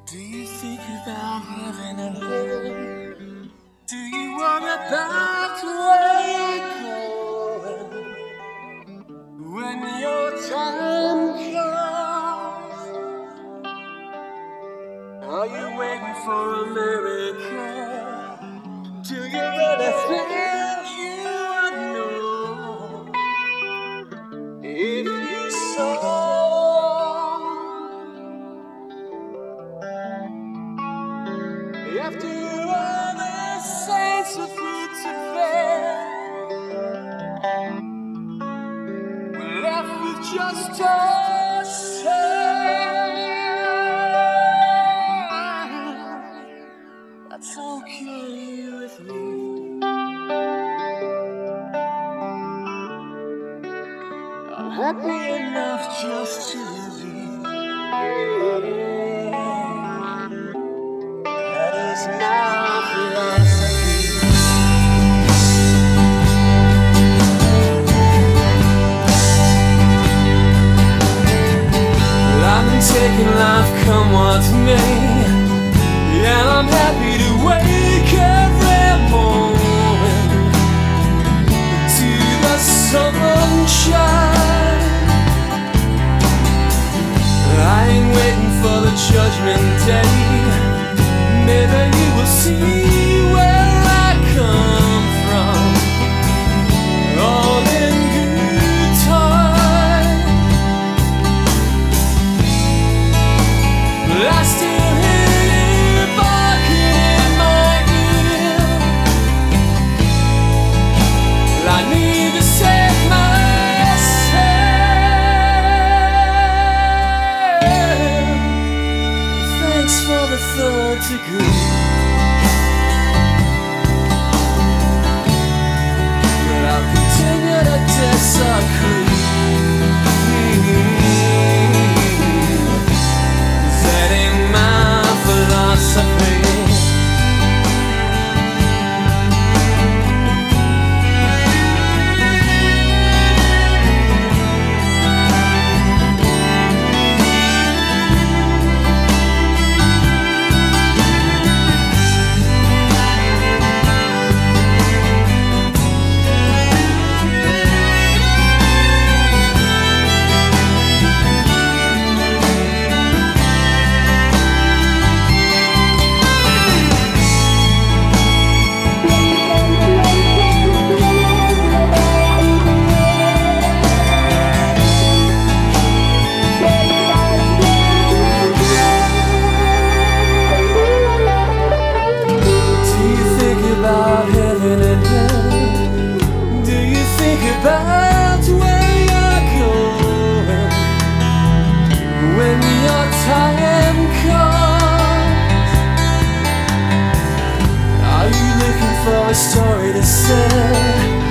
Do you think about heaven and hell? Do you worry about where you're going when your time comes? Are you waiting for a miracle? Do you really think you would know if you saw? After all the saints are put to bed, we're left with just ourselves. That's okay with me. I'm happy enough just to leave. That is my philosophy. Well, I've been taking life come what may, and I'm happy to wake every morning to the sunshine. I ain't waiting for the judgment day. Maybe you will see where I come from, all in good time. But I still hear you barking in my ear. Well, I need to save myself. Thanks for the third degree. But I'll continue to disagree. That ain't my philosophy. About heaven and hell? Do you think about where you're going when your time comes? Are you looking for a story to say?